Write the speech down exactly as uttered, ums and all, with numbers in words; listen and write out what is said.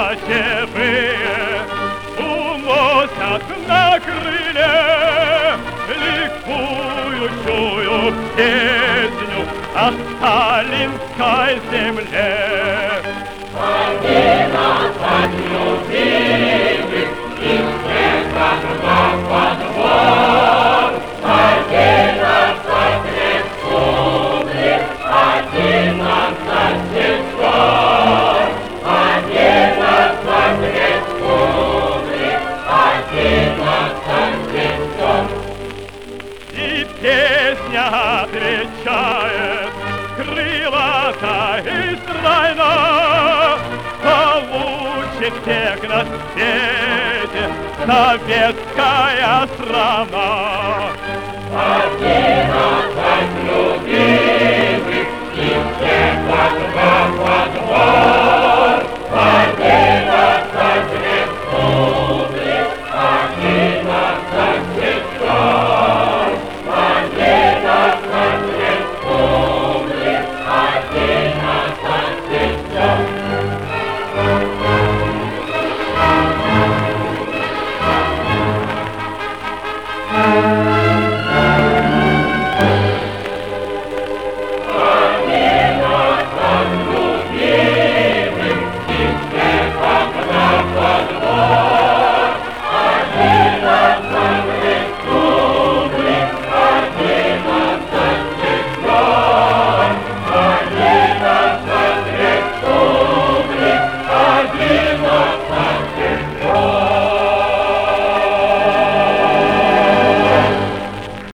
живые уносят на крыле ликующую песню о сталинской земле. Одиннадцать любимых из всех во двор, одиннадцать республик, одиннадцать сестер, одиннадцать республик, одиннадцать сестер. И песня отвечает крылата и стройна, получит всех на свете советская страна. Одиннадцать любимых.